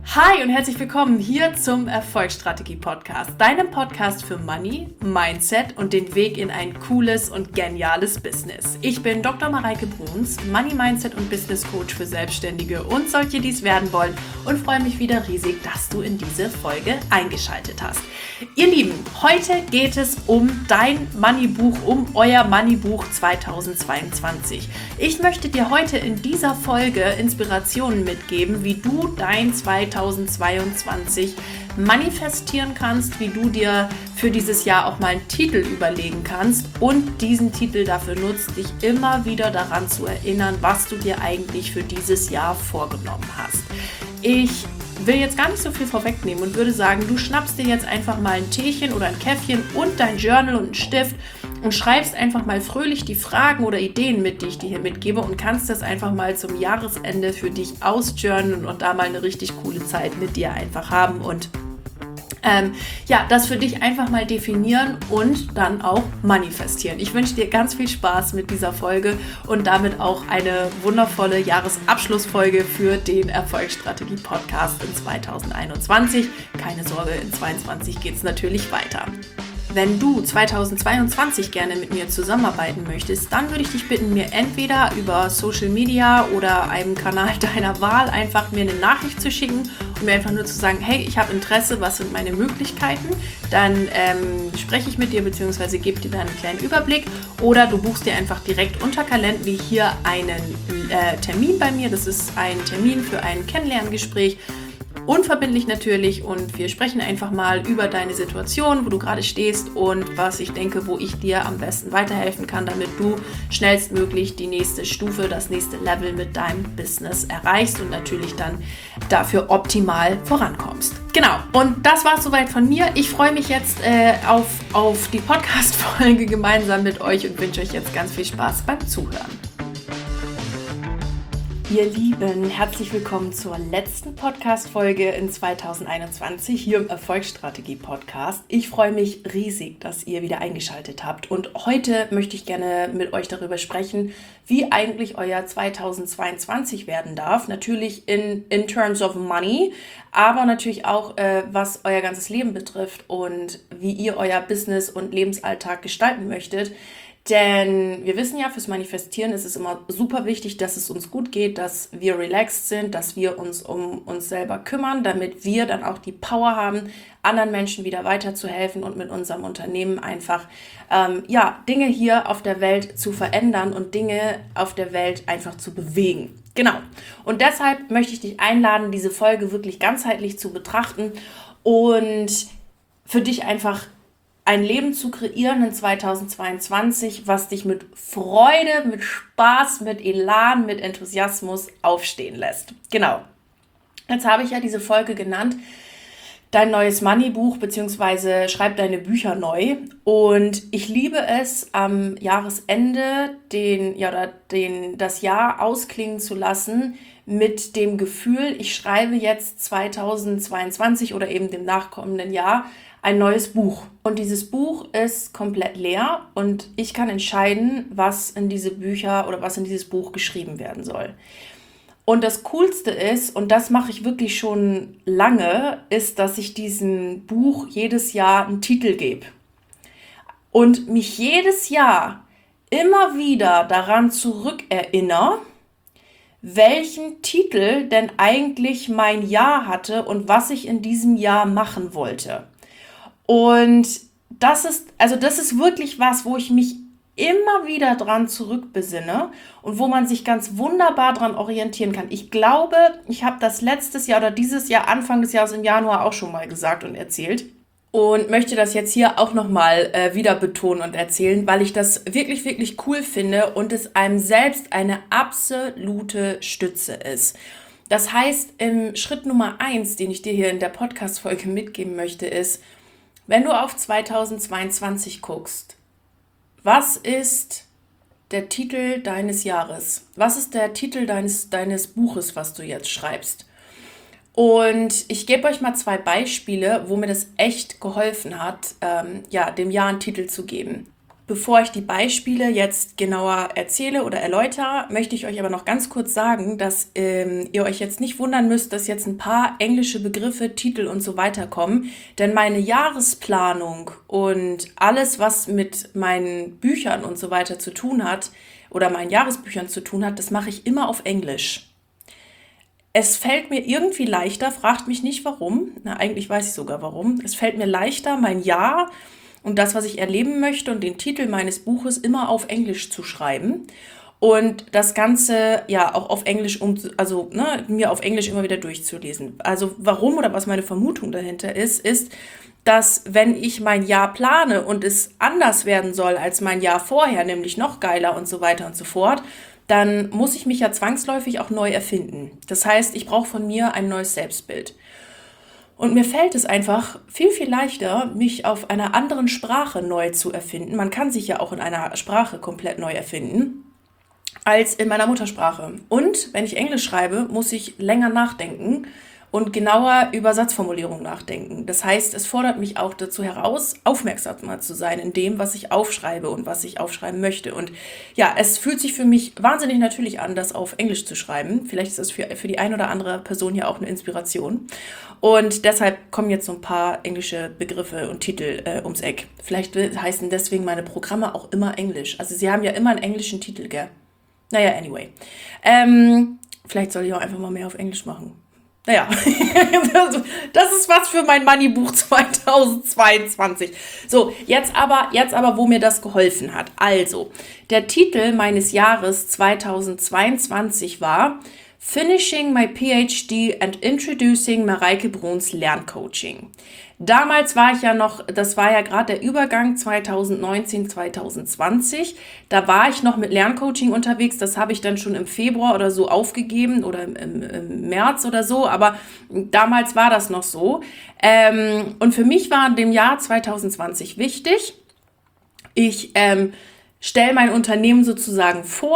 Hi und herzlich willkommen hier zum Erfolgsstrategie-Podcast, deinem Podcast für Money, Mindset und den Weg in ein cooles und geniales Business. Ich bin Dr. Mareike Bruns, Money, Mindset und Business Coach für Selbstständige und solche, die es werden wollen, und freue mich wieder riesig, dass du in diese Folge eingeschaltet hast. Ihr Lieben, heute geht es um dein Money-Buch, um euer Money-Buch 2022. Ich möchte dir heute in dieser Folge Inspirationen mitgeben, wie du dein 2022 manifestieren kannst, wie du dir für dieses Jahr auch mal einen Titel überlegen kannst und diesen Titel dafür nutzt, dich immer wieder daran zu erinnern, was du dir eigentlich für dieses Jahr vorgenommen hast. Ich will jetzt gar nicht so viel vorwegnehmen und würde sagen, du schnappst dir jetzt einfach mal ein Teechen oder ein Käffchen und dein Journal und einen Stift und schreibst einfach mal fröhlich die Fragen oder Ideen mit, die ich dir hier mitgebe, und kannst das einfach mal zum Jahresende für dich ausjournalen und da mal eine richtig coole Zeit mit dir einfach haben und das für dich einfach mal definieren und dann auch manifestieren. Ich wünsche dir ganz viel Spaß mit dieser Folge und damit auch eine wundervolle Jahresabschlussfolge für den Erfolgsstrategie-Podcast in 2021. Keine Sorge, in 2022 geht es natürlich weiter. Wenn du 2022 gerne mit mir zusammenarbeiten möchtest, dann würde ich dich bitten, mir entweder über Social Media oder einem Kanal deiner Wahl einfach mir eine Nachricht zu schicken und mir einfach nur zu sagen, hey, ich habe Interesse, was sind meine Möglichkeiten? Dann spreche ich mit dir bzw. gebe dir dann einen kleinen Überblick, oder du buchst dir einfach direkt unter Calendly hier einen Termin bei mir. Das ist ein Termin für ein Kennenlerngespräch. Unverbindlich natürlich, und wir sprechen einfach mal über deine Situation, wo du gerade stehst und was ich denke, wo ich dir am besten weiterhelfen kann, damit du schnellstmöglich die nächste Stufe, das nächste Level mit deinem Business erreichst und natürlich dann dafür optimal vorankommst. Genau, und das war es soweit von mir. Ich freue mich jetzt auf die Podcast-Folge gemeinsam mit euch und wünsche euch jetzt ganz viel Spaß beim Zuhören. Ihr Lieben, herzlich willkommen zur letzten Podcast-Folge in 2021 hier im Erfolgsstrategie-Podcast. Ich freue mich riesig, dass ihr wieder eingeschaltet habt, und heute möchte ich gerne mit euch darüber sprechen, wie eigentlich euer 2022 werden darf. Natürlich in terms of money, aber natürlich auch, was euer ganzes Leben betrifft und wie ihr euer Business und Lebensalltag gestalten möchtet. Denn wir wissen ja, fürs Manifestieren ist es immer super wichtig, dass es uns gut geht, dass wir relaxed sind, dass wir uns um uns selber kümmern, damit wir dann auch die Power haben, anderen Menschen wieder weiterzuhelfen und mit unserem Unternehmen einfach Dinge hier auf der Welt zu verändern und Dinge auf der Welt einfach zu bewegen. Genau. Und deshalb möchte ich dich einladen, diese Folge wirklich ganzheitlich zu betrachten und für dich einfach ein Leben zu kreieren in 2022, was dich mit Freude, mit Spaß, mit Elan, mit Enthusiasmus aufstehen lässt. Genau. Jetzt habe ich ja diese Folge genannt, dein neues Money-Buch bzw. schreib deine Bücher neu. Und ich liebe es, am Jahresende das Jahr ausklingen zu lassen mit dem Gefühl, ich schreibe jetzt 2022 oder eben dem nachkommenden Jahr ein neues Buch. Und dieses Buch ist komplett leer und ich kann entscheiden, was in diese Bücher oder was in dieses Buch geschrieben werden soll. Und das Coolste ist, und das mache ich wirklich schon lange, ist, dass ich diesem Buch jedes Jahr einen Titel gebe. Und mich jedes Jahr immer wieder daran zurückerinnere, welchen Titel denn eigentlich mein Jahr hatte und was ich in diesem Jahr machen wollte. Und das ist wirklich was, wo ich mich immer wieder dran zurückbesinne und wo man sich ganz wunderbar dran orientieren kann. Ich glaube, ich habe das letztes Jahr oder dieses Jahr, Anfang des Jahres im Januar auch schon mal gesagt und erzählt. Und möchte das jetzt hier auch nochmal wieder betonen und erzählen, weil ich das wirklich, wirklich cool finde und es einem selbst eine absolute Stütze ist. Das heißt, im Schritt Nummer 1, den ich dir hier in der Podcast-Folge mitgeben möchte, ist, wenn du auf 2022 guckst, was ist der Titel deines Jahres? Was ist der Titel deines Buches, was du jetzt schreibst? Und ich gebe euch mal 2 Beispiele, wo mir das echt geholfen hat, dem Jahr einen Titel zu geben. Bevor ich die Beispiele jetzt genauer erzähle oder erläutere, möchte ich euch aber noch ganz kurz sagen, dass ihr euch jetzt nicht wundern müsst, dass jetzt ein paar englische Begriffe, Titel und so weiter kommen. Denn meine Jahresplanung und alles, was mit meinen Büchern und so weiter zu tun hat oder meinen Jahresbüchern zu tun hat, das mache ich immer auf Englisch. Es fällt mir irgendwie leichter, fragt mich nicht warum, na eigentlich weiß ich sogar warum, es fällt mir leichter, mein Jahr und das, was ich erleben möchte und den Titel meines Buches immer auf Englisch zu schreiben und das Ganze ja auch auf Englisch, mir auf Englisch immer wieder durchzulesen. Also warum oder was meine Vermutung dahinter ist, dass wenn ich mein Jahr plane und es anders werden soll als mein Jahr vorher, nämlich noch geiler und so weiter und so fort, dann muss ich mich ja zwangsläufig auch neu erfinden. Das heißt, ich brauche von mir ein neues Selbstbild. Und mir fällt es einfach viel, viel leichter, mich auf einer anderen Sprache neu zu erfinden. Man kann sich ja auch in einer Sprache komplett neu erfinden, als in meiner Muttersprache. Und wenn ich Englisch schreibe, muss ich länger nachdenken und genauer über Satzformulierung nachdenken. Das heißt, es fordert mich auch dazu heraus, aufmerksamer zu sein in dem, was ich aufschreibe und was ich aufschreiben möchte. Und ja, es fühlt sich für mich wahnsinnig natürlich an, das auf Englisch zu schreiben. Vielleicht ist das für die ein oder andere Person ja auch eine Inspiration. Und deshalb kommen jetzt so ein paar englische Begriffe und Titel ums Eck. Vielleicht heißen deswegen meine Programme auch immer Englisch. Also sie haben ja immer einen englischen Titel, gell? Naja, anyway. Vielleicht soll ich auch einfach mal mehr auf Englisch machen. Naja, das ist was für mein Moneybuch 2022. So, jetzt aber, wo mir das geholfen hat. Also, der Titel meines Jahres 2022 war Finishing my PhD and Introducing Mareike Bruns Lerncoaching. Damals war ich ja noch, das war ja gerade der Übergang 2019, 2020, da war ich noch mit Lerncoaching unterwegs, das habe ich dann schon im Februar oder so aufgegeben oder im März oder so, aber damals war das noch so. Und für mich war in dem Jahr 2020 wichtig, ich stelle mein Unternehmen sozusagen vor,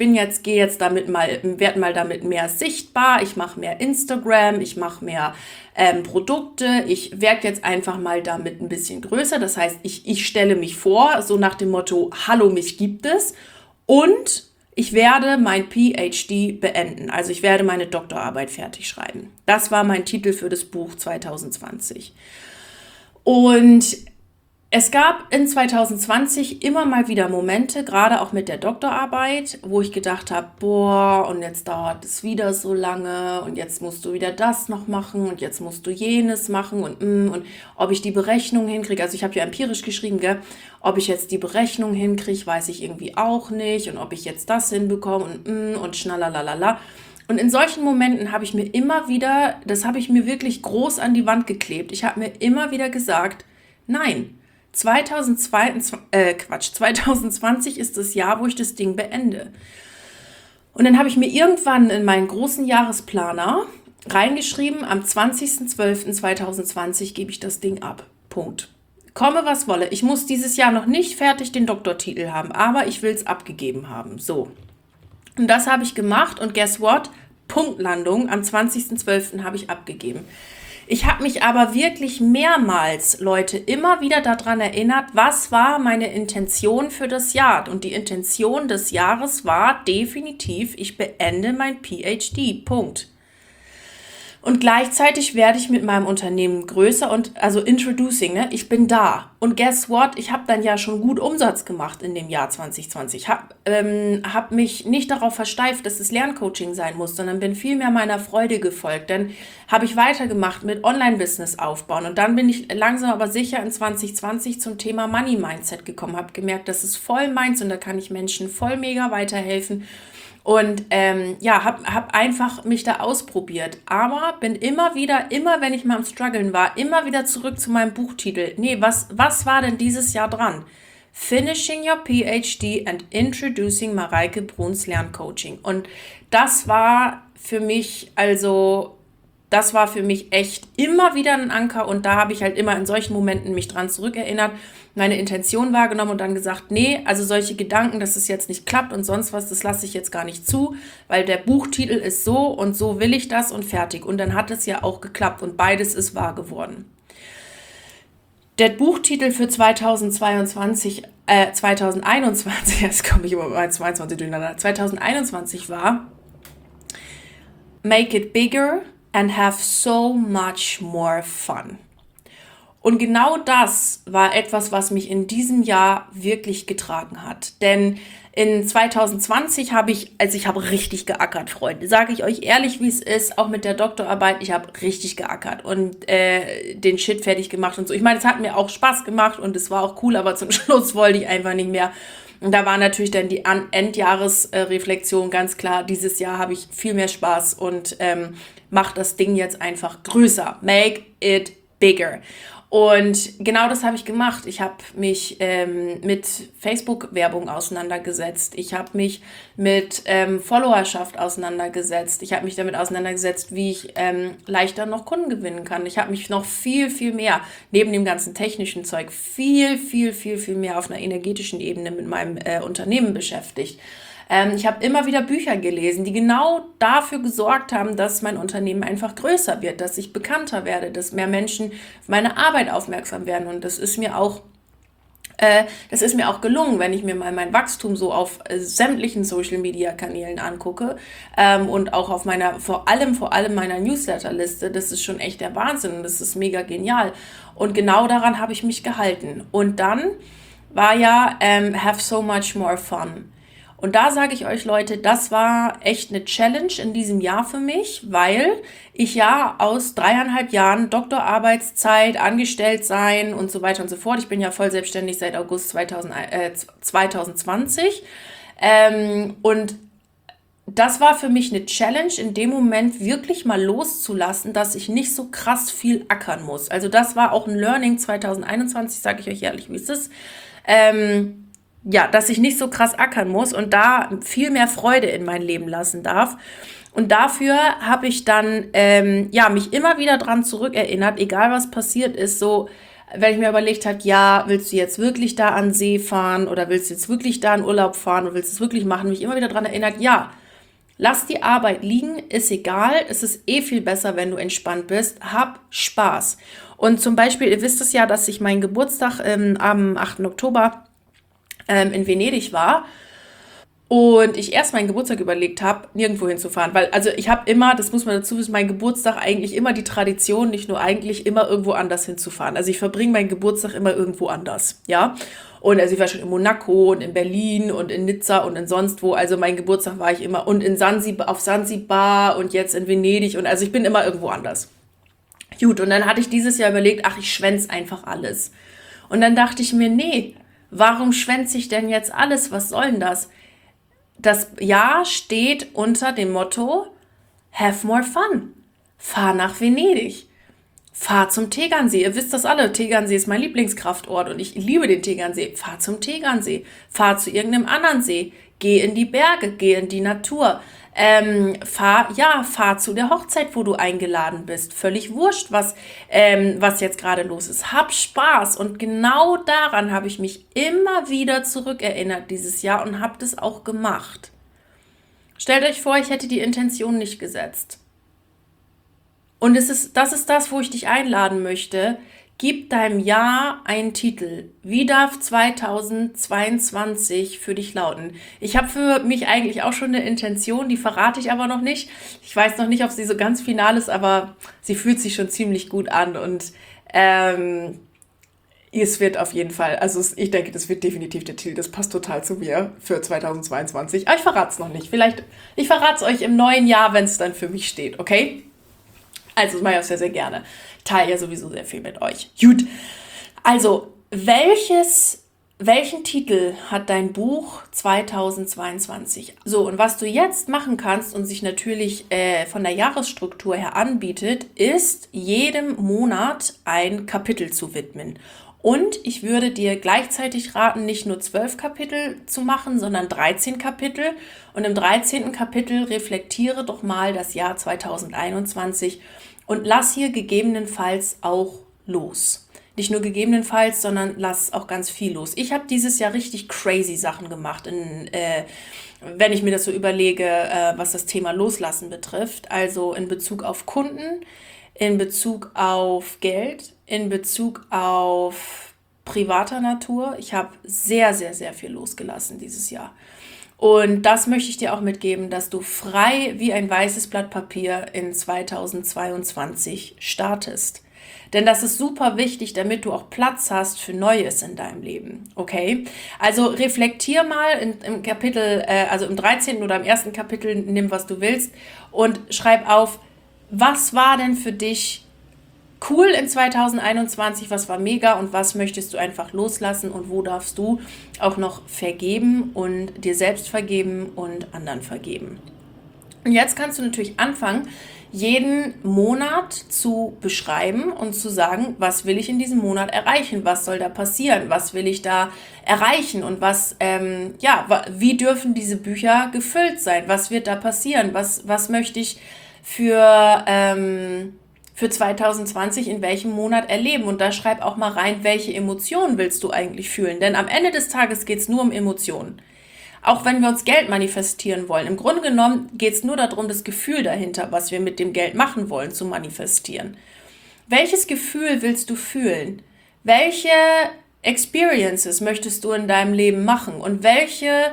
werde mal damit mehr sichtbar, ich mache mehr Instagram, ich mache mehr Produkte, ich werde jetzt einfach mal damit ein bisschen größer, das heißt, ich stelle mich vor, so nach dem Motto, hallo, mich gibt es und ich werde mein PhD beenden, also ich werde meine Doktorarbeit fertig schreiben. Das war mein Titel für das Buch 2020. Und es gab in 2020 immer mal wieder Momente, gerade auch mit der Doktorarbeit, wo ich gedacht habe, boah, und jetzt dauert es wieder so lange und jetzt musst du wieder das noch machen und jetzt musst du jenes machen und ob ich die Berechnung hinkriege, also ich habe ja empirisch geschrieben, gell, ob ich jetzt die Berechnung hinkriege, weiß ich irgendwie auch nicht und ob ich jetzt das hinbekomme und schnallalalala. Und in solchen Momenten habe ich mir immer wieder, das habe ich mir wirklich groß an die Wand geklebt, ich habe mir immer wieder gesagt, nein, 2020 ist das Jahr, wo ich das Ding beende. Und dann habe ich mir irgendwann in meinen großen Jahresplaner reingeschrieben, am 20.12.2020 gebe ich das Ding ab. Punkt. Komme, was wolle. Ich muss dieses Jahr noch nicht fertig den Doktortitel haben, aber ich will es abgegeben haben. So. Und das habe ich gemacht und guess what? Punktlandung. Am 20.12. habe ich abgegeben. Ich habe mich aber wirklich mehrmals, Leute, immer wieder daran erinnert, was war meine Intention für das Jahr. Und die Intention des Jahres war definitiv, ich beende mein PhD. Punkt. Und gleichzeitig werde ich mit meinem Unternehmen größer und also introducing, ne? Ich bin da. Und guess what? Ich habe dann ja schon gut Umsatz gemacht in dem Jahr 2020. Hab mich nicht darauf versteift, dass es Lerncoaching sein muss, sondern bin vielmehr meiner Freude gefolgt. Dann habe ich weitergemacht mit Online-Business aufbauen. Und dann bin ich langsam aber sicher in 2020 zum Thema Money-Mindset gekommen. Habe gemerkt, das ist voll meins und da kann ich Menschen voll mega weiterhelfen. Und hab einfach mich da ausprobiert. Aber bin immer wenn ich mal am Struggeln war, immer wieder zurück zu meinem Buchtitel. Nee, was war denn dieses Jahr dran? Finishing your PhD and Introducing Mareike Bruns Lerncoaching. Und das war für mich echt immer wieder ein Anker und da habe ich halt immer in solchen Momenten mich dran zurückerinnert, meine Intention wahrgenommen und dann gesagt, nee, also solche Gedanken, dass es jetzt nicht klappt und sonst was, das lasse ich jetzt gar nicht zu, weil der Buchtitel ist so und so will ich das und fertig. Und dann hat es ja auch geklappt und beides ist wahr geworden. Der Buchtitel für 2021, jetzt komme ich immer bei 22 durcheinander, 2021 war Make it bigger and have so much more fun. Und genau das war etwas, was mich in diesem Jahr wirklich getragen hat. Denn in 2020 habe ich richtig geackert, Freunde. Sage ich euch ehrlich, wie es ist, auch mit der Doktorarbeit, ich habe richtig geackert und den Shit fertig gemacht und so. Ich meine, es hat mir auch Spaß gemacht und es war auch cool, aber zum Schluss wollte ich einfach nicht mehr. Und da war natürlich dann die Endjahresreflexion ganz klar, dieses Jahr habe ich viel mehr Spaß und mache das Ding jetzt einfach größer. Make it bigger. Und genau das habe ich gemacht. Ich habe mich mit Facebook-Werbung auseinandergesetzt. Ich habe mich mit Followerschaft auseinandergesetzt. Ich habe mich damit auseinandergesetzt, wie ich leichter noch Kunden gewinnen kann. Ich habe mich noch viel, viel mehr, neben dem ganzen technischen Zeug, viel, viel, viel, viel mehr auf einer energetischen Ebene mit meinem Unternehmen beschäftigt. Ich habe immer wieder Bücher gelesen, die genau dafür gesorgt haben, dass mein Unternehmen einfach größer wird, dass ich bekannter werde, dass mehr Menschen auf meine Arbeit aufmerksam werden. Und das ist mir auch gelungen, wenn ich mir mal mein Wachstum so auf sämtlichen Social-Media-Kanälen angucke und auch auf vor allem meiner Newsletter-Liste. Das ist schon echt der Wahnsinn und das ist mega genial. Und genau daran habe ich mich gehalten. Und dann war ja have so much more fun. Und da sage ich euch, Leute, das war echt eine Challenge in diesem Jahr für mich, weil ich ja aus 3,5 Jahren Doktorarbeitszeit, angestellt sein und so weiter und so fort, ich bin ja voll selbstständig seit August 2020 und das war für mich eine Challenge, in dem Moment wirklich mal loszulassen, dass ich nicht so krass viel ackern muss. Also das war auch ein Learning 2021, sage ich euch ehrlich, wie es ist. Dass ich nicht so krass ackern muss und da viel mehr Freude in mein Leben lassen darf. Und dafür habe ich dann mich immer wieder dran zurückerinnert, egal was passiert ist, so, wenn ich mir überlegt habe, ja, willst du jetzt wirklich da an See fahren oder willst du jetzt wirklich da in Urlaub fahren oder willst du es wirklich machen, mich immer wieder dran erinnert, ja, lass die Arbeit liegen, ist egal, es ist viel besser, wenn du entspannt bist, hab Spaß. Und zum Beispiel, ihr wisst es ja, dass ich meinen Geburtstag am 8. Oktober in Venedig war und ich erst meinen Geburtstag überlegt habe, nirgendwo hinzufahren, weil also ich habe immer, das muss man dazu wissen, mein Geburtstag eigentlich immer die Tradition, nicht nur eigentlich, immer irgendwo anders hinzufahren. Also ich verbringe meinen Geburtstag immer irgendwo anders, ja. Und also ich war schon in Monaco und in Berlin und in Nizza und in sonst wo, also mein Geburtstag war ich immer und auf Sansibar und jetzt in Venedig und also ich bin immer irgendwo anders. Gut, und dann hatte ich dieses Jahr überlegt, ich schwänze einfach alles. Und dann dachte ich mir, nee, warum schwänze ich denn jetzt alles? Was soll denn das? Das Jahr steht unter dem Motto Have more fun. Fahr nach Venedig. Fahr zum Tegernsee. Ihr wisst das alle. Tegernsee ist mein Lieblingskraftort und ich liebe den Tegernsee. Fahr zum Tegernsee. Fahr zu irgendeinem anderen See. Geh in die Berge. Geh in die Natur. Fahr zu der Hochzeit, wo du eingeladen bist. Völlig wurscht, was jetzt gerade los ist. Hab Spaß. Und genau daran habe ich mich immer wieder zurückerinnert dieses Jahr und habe das auch gemacht. Stellt euch vor, ich hätte die Intention nicht gesetzt. Und das ist das, wo ich dich einladen möchte. Gib deinem Jahr einen Titel. Wie darf 2022 für dich lauten? Ich habe für mich eigentlich auch schon eine Intention, die verrate ich aber noch nicht. Ich weiß noch nicht, ob sie so ganz final ist, aber sie fühlt sich schon ziemlich gut an und es wird auf jeden Fall, also ich denke, das wird definitiv der Titel, das passt total zu mir für 2022. Aber ich verrate es noch nicht. Ich verrate es euch im neuen Jahr, wenn es dann für mich steht, okay? Also das mache ich auch sehr, sehr gerne. Ich teile ja sowieso sehr viel mit euch. Gut, also welchen Titel hat dein Buch 2022? So, und was du jetzt machen kannst und sich natürlich von der Jahresstruktur her anbietet, ist jedem Monat ein Kapitel zu widmen. Und ich würde dir gleichzeitig raten, nicht nur 12 Kapitel zu machen, sondern 13 Kapitel. Und im 13. Kapitel reflektiere doch mal das Jahr 2021 und lass hier gegebenenfalls auch los. Nicht nur gegebenenfalls, sondern lass auch ganz viel los. Ich habe dieses Jahr richtig crazy Sachen gemacht, wenn ich mir das so überlege, was das Thema Loslassen betrifft. Also in Bezug auf Kunden, in Bezug auf Geld, in Bezug auf privater Natur. Ich habe sehr, sehr, sehr viel losgelassen dieses Jahr. Und das möchte ich dir auch mitgeben, dass du frei wie ein weißes Blatt Papier in 2022 startest. Denn das ist super wichtig, damit du auch Platz hast für Neues in deinem Leben. Okay? Also reflektier mal im Kapitel, also im 13. oder im ersten Kapitel, nimm was du willst und schreib auf, was war denn für dich cool in 2021, was war mega und was möchtest du einfach loslassen und wo darfst du auch noch vergeben und dir selbst vergeben und anderen vergeben. Und jetzt kannst du natürlich anfangen, jeden Monat zu beschreiben und zu sagen, was will ich in diesem Monat erreichen, was soll da passieren, was will ich da erreichen und was, wie dürfen diese Bücher gefüllt sein, was wird da passieren, was möchte ich für 2020 in welchem Monat erleben. Und da schreib auch mal rein, welche Emotionen willst du eigentlich fühlen. Denn am Ende des Tages geht es nur um Emotionen. Auch wenn wir uns Geld manifestieren wollen. Im Grunde genommen geht es nur darum, das Gefühl dahinter, was wir mit dem Geld machen wollen, zu manifestieren. Welches Gefühl willst du fühlen? Welche Experiences möchtest du in deinem Leben machen? Und welche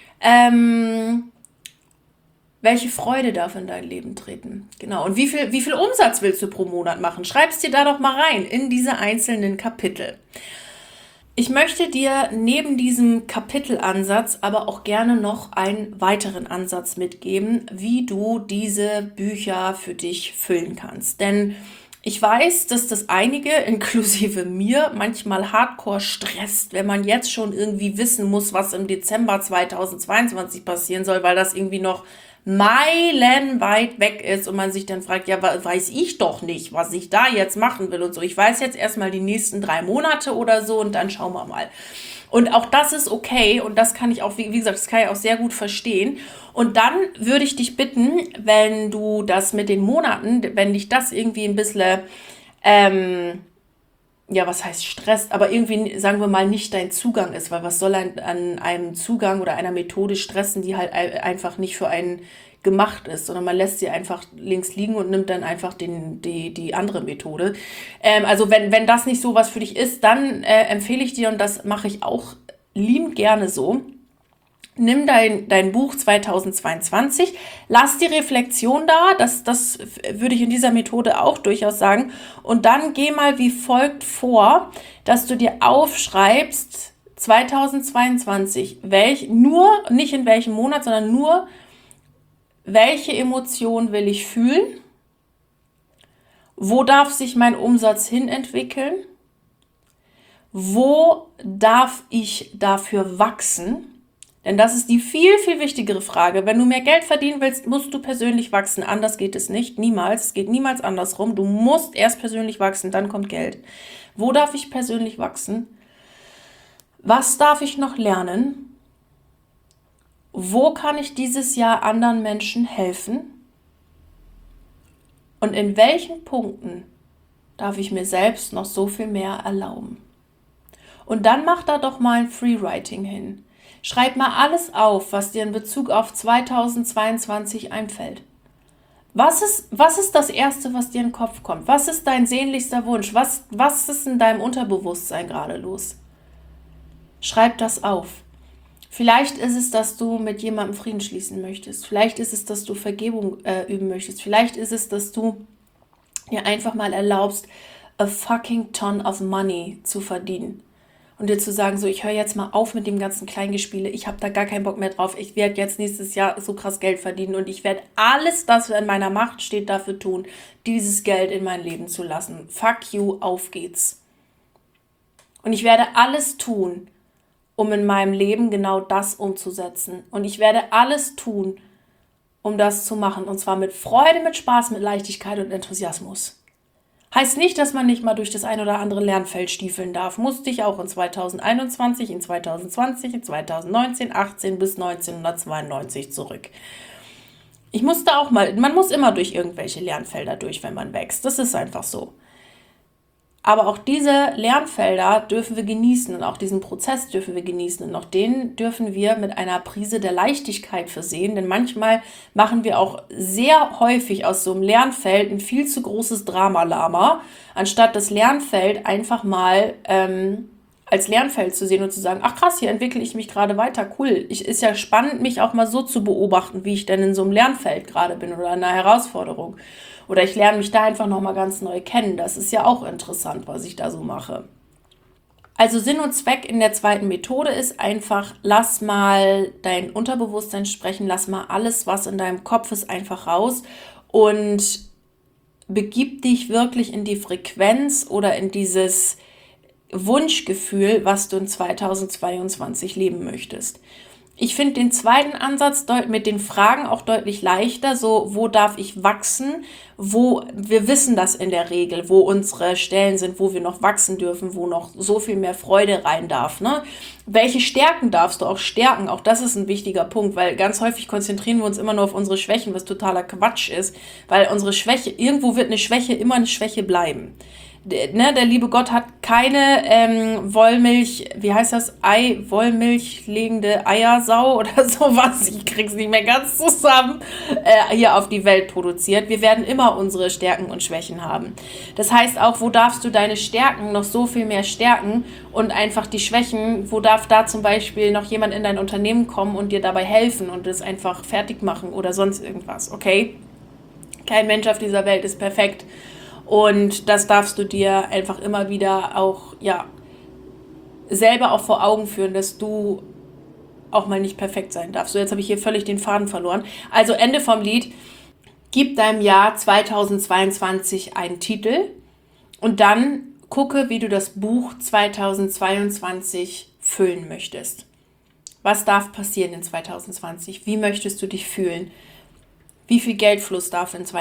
Freude darf in dein Leben treten? Genau. Und wie viel Umsatz willst du pro Monat machen? Schreib es dir da doch mal rein in diese einzelnen Kapitel. Ich möchte dir neben diesem Kapitelansatz aber auch gerne noch einen weiteren Ansatz mitgeben, wie du diese Bücher für dich füllen kannst. Denn ich weiß, dass das einige, inklusive mir, manchmal hardcore stresst, wenn man jetzt schon irgendwie wissen muss, was im Dezember 2022 passieren soll, weil das irgendwie noch meilenweit weg ist und man sich dann fragt, ja, weiß ich doch nicht, was ich da jetzt machen will und so. Ich weiß jetzt erstmal die nächsten 3 Monate oder so und dann schauen wir mal. Und auch das ist okay und das kann ich auch, wie gesagt, das kann ich auch sehr gut verstehen. Und dann würde ich dich bitten, wenn du das mit den Monaten, wenn dich das irgendwie ein bisschen, was heißt stresst, aber irgendwie, sagen wir mal, nicht dein Zugang ist, weil was soll an einem Zugang oder einer Methode stressen, die halt einfach nicht für einen gemacht ist, sondern man lässt sie einfach links liegen und nimmt dann einfach die andere Methode. Also wenn das nicht so was für dich ist, dann empfehle ich dir, und das mache ich auch liebend gerne so, nimm dein Buch 2022, lass die Reflexion da, das würde ich in dieser Methode auch durchaus sagen, und dann geh mal wie folgt vor, dass du dir aufschreibst, 2022, nicht in welchem Monat, sondern nur, welche Emotion will ich fühlen, wo darf sich mein Umsatz hin entwickeln, wo darf ich dafür wachsen. Denn das ist die viel, viel wichtigere Frage. Wenn du mehr Geld verdienen willst, musst du persönlich wachsen. Anders geht es nicht. Niemals. Es geht niemals andersrum. Du musst erst persönlich wachsen, dann kommt Geld. Wo darf ich persönlich wachsen? Was darf ich noch lernen? Wo kann ich dieses Jahr anderen Menschen helfen? Und in welchen Punkten darf ich mir selbst noch so viel mehr erlauben? Und dann mach da doch mal ein Freewriting hin. Schreib mal alles auf, was dir in Bezug auf 2022 einfällt. Was ist das Erste, was dir in den Kopf kommt? Was ist dein sehnlichster Wunsch? Was ist in deinem Unterbewusstsein gerade los? Schreib das auf. Vielleicht ist es, dass du mit jemandem Frieden schließen möchtest. Vielleicht ist es, dass du Vergebung üben möchtest. Vielleicht ist es, dass du dir einfach mal erlaubst, a fucking ton of money zu verdienen. Und dir zu sagen, so, ich höre jetzt mal auf mit dem ganzen Kleingespiele, ich habe da gar keinen Bock mehr drauf, ich werde jetzt nächstes Jahr so krass Geld verdienen und ich werde alles, das in meiner Macht steht, dafür tun, dieses Geld in mein Leben zu lassen. Fuck you, auf geht's. Und ich werde alles tun, um in meinem Leben genau das umzusetzen. Und ich werde alles tun, um das zu machen. Und zwar mit Freude, mit Spaß, mit Leichtigkeit und Enthusiasmus. Heißt nicht, dass man nicht mal durch das ein oder andere Lernfeld stiefeln darf. Musste ich auch in 2021, in 2020, in 2019, 18 bis 1992 zurück. Man muss immer durch irgendwelche Lernfelder durch, wenn man wächst. Das ist einfach so. Aber auch diese Lernfelder dürfen wir genießen und auch diesen Prozess dürfen wir genießen und auch den dürfen wir mit einer Prise der Leichtigkeit versehen, denn manchmal machen wir auch sehr häufig aus so einem Lernfeld ein viel zu großes Dramalama, anstatt das Lernfeld einfach mal als Lernfeld zu sehen und zu sagen, ach krass, hier entwickle ich mich gerade weiter, cool. Ist ja spannend, mich auch mal so zu beobachten, wie ich denn in so einem Lernfeld gerade bin oder in einer Herausforderung. Oder ich lerne mich da einfach nochmal ganz neu kennen. Das ist ja auch interessant, was ich da so mache. Also Sinn und Zweck in der zweiten Methode ist einfach, lass mal dein Unterbewusstsein sprechen, lass mal alles, was in deinem Kopf ist, einfach raus und begib dich wirklich in die Frequenz oder in dieses Wunschgefühl, was du in 2022 leben möchtest. Ich finde den zweiten Ansatz mit den Fragen auch deutlich leichter, so wo darf ich wachsen, wir wissen das in der Regel, wo unsere Stellen sind, wo wir noch wachsen dürfen, wo noch so viel mehr Freude rein darf, ne? Welche Stärken darfst du auch stärken? Auch das ist ein wichtiger Punkt, weil ganz häufig konzentrieren wir uns immer nur auf unsere Schwächen, was totaler Quatsch ist, weil unsere Schwäche, irgendwo wird eine Schwäche immer eine Schwäche bleiben. Der liebe Gott hat keine Wollmilch legende Eiersau oder sowas, ich krieg's nicht mehr ganz zusammen, hier auf die Welt produziert. Wir werden immer unsere Stärken und Schwächen haben. Das heißt auch, wo darfst du deine Stärken noch so viel mehr stärken und einfach die Schwächen, wo darf da zum Beispiel noch jemand in dein Unternehmen kommen und dir dabei helfen und es einfach fertig machen oder sonst irgendwas, okay? Kein Mensch auf dieser Welt ist perfekt. Und das darfst du dir einfach immer wieder auch, selber auch vor Augen führen, dass du auch mal nicht perfekt sein darfst. So, jetzt habe ich hier völlig den Faden verloren. Also Ende vom Lied, gib deinem Jahr 2022 einen Titel und dann gucke, wie du das Buch 2022 füllen möchtest. Was darf passieren in 2020? Wie möchtest du dich fühlen? Wie viel Geldfluss darf in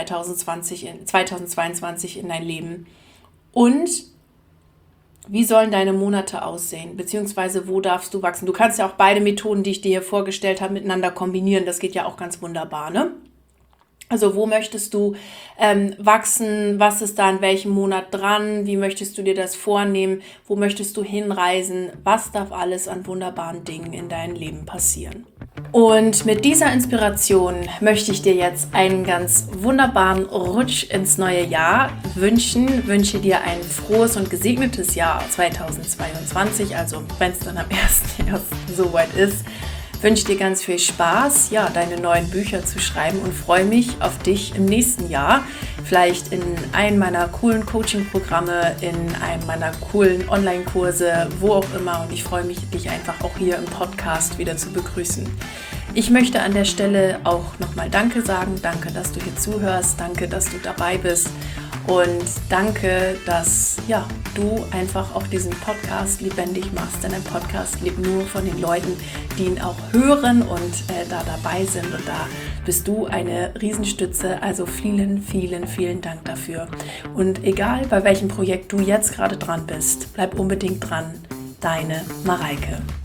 2022 in dein Leben? Und wie sollen deine Monate aussehen? Beziehungsweise wo darfst du wachsen? Du kannst ja auch beide Methoden, die ich dir hier vorgestellt habe, miteinander kombinieren. Das geht ja auch ganz wunderbar, ne? Also wo möchtest du wachsen? Was ist da in welchem Monat dran? Wie möchtest du dir das vornehmen? Wo möchtest du hinreisen? Was darf alles an wunderbaren Dingen in deinem Leben passieren? Und mit dieser Inspiration möchte ich dir jetzt einen ganz wunderbaren Rutsch ins neue Jahr wünsche dir ein frohes und gesegnetes Jahr 2022, also wenn es dann am 1.1. soweit ist. Wünsche dir ganz viel Spaß, deine neuen Bücher zu schreiben und freue mich auf dich im nächsten Jahr. Vielleicht in einem meiner coolen Coaching-Programme, in einem meiner coolen Online-Kurse, wo auch immer. Und ich freue mich, dich einfach auch hier im Podcast wieder zu begrüßen. Ich möchte an der Stelle auch nochmal Danke sagen. Danke, dass du hier zuhörst. Danke, dass du dabei bist. Und danke, dass du einfach auch diesen Podcast lebendig machst. Denn ein Podcast lebt nur von den Leuten, die ihn auch hören und da dabei sind. Und da bist du eine Riesenstütze. Also vielen, vielen, vielen Dank dafür. Und egal, bei welchem Projekt du jetzt gerade dran bist, bleib unbedingt dran. Deine Mareike.